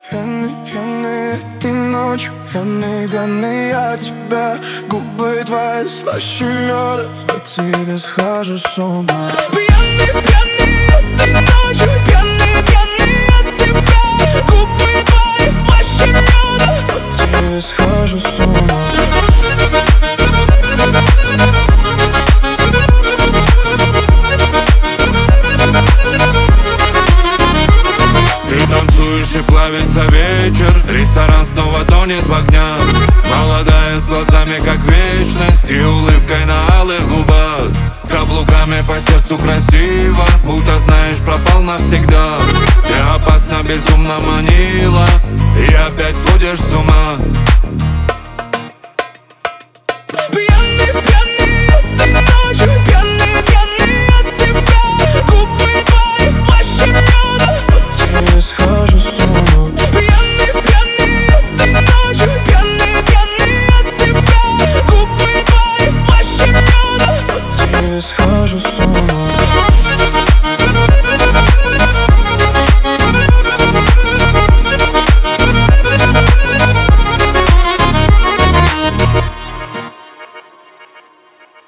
Пьяный, пьяный этой ночью, пьяный, пьяный я тебя. Губы твои слаще меда, по тебе схожу с ума. Пьяный, пьяный этой ночью, пьяный, пьяный от тебя. Губы твои слаще меда, По тебе схожу с ума. Ты танцуешь и плавится вечер, ресторан снова тонет в огнях. Молодая с глазами как вечность и улыбкой на алых губах. Каблуками по сердцу красиво, будто знаешь, пропал навсегда. Ты опасно, безумно манила, и опять сводишь с ума.